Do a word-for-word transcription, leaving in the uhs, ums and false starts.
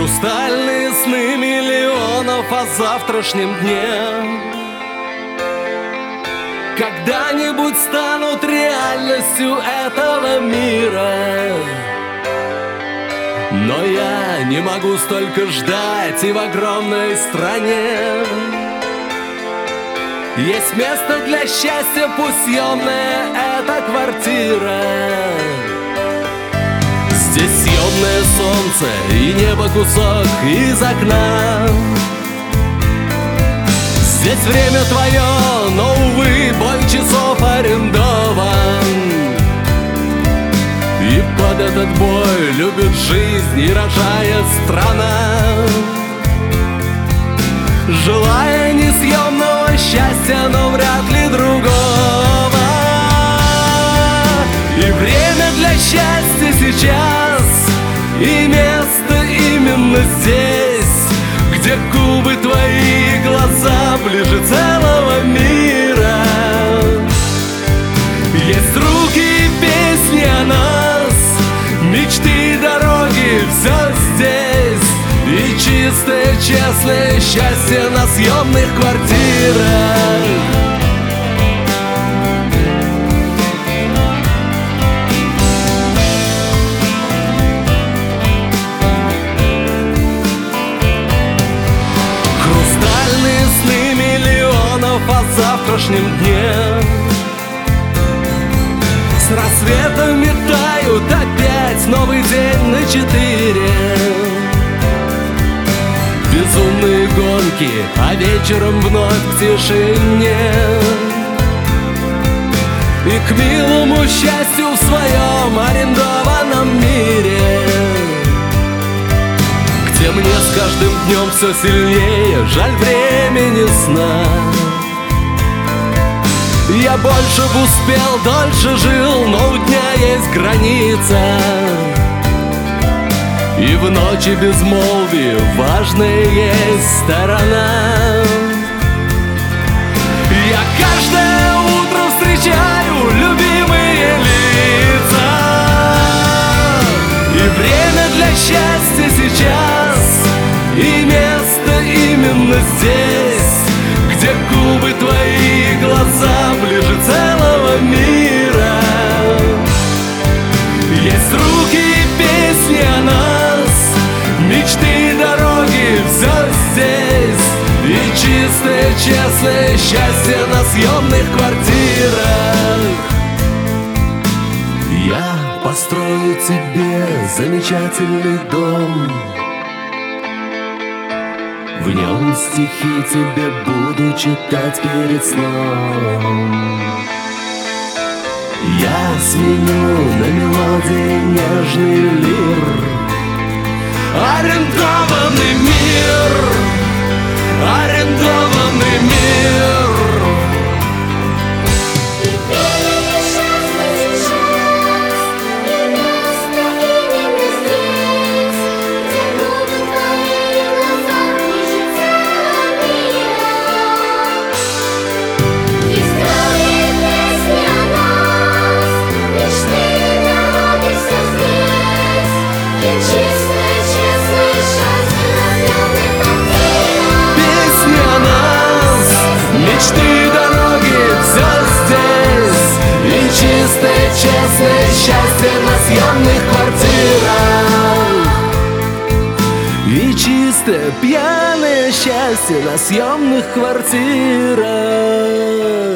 Хрустальные сны миллионов о завтрашнем дне когда-нибудь станут реальностью этого мира. Но я не могу столько ждать, и в огромной стране есть место для счастья, пусть съемная эта квартира. Здесь съемное солнце и небо кусок из окна. Здесь время твое, но, увы, бой часов арендован. И под этот бой любит жизнь и рожает страна, желая несъемного счастья, но вряд ли другого. И время для счастья сейчас, и место именно здесь, где губы твои и глаза ближе целого мира. Есть руки и песни о нас, мечты и дороги, все здесь. И чистое, честное счастье на съемных квартирах. Хрустальные сны миллионов о завтрашнем дне с рассветом метают опять новый день на четыре. Безумные гонки, а вечером вновь к тишине. И к милому счастью в своем арендованном мире, где мне с каждым днем все сильнее жаль времени сна. Я больше б успел, дольше жил, но у дня есть граница. И в ночи безмолвия важная есть сторона. Я каждое утро встречаю любимые лица. И время для счастья сейчас, и место именно здесь, где губы твои и глаза ближе целого мира. Есть руки и песни о нас, мечты и дороги, все здесь. И чистое, честное счастье на съемных квартирах. Я построю тебе замечательный дом, в нем стихи тебе буду читать перед сном. Я сменю на мелодии нежный лир, арендованный мир, арендованный мир. Честное счастье на съемных квартирах. И чистое пьяное счастье на съемных квартирах.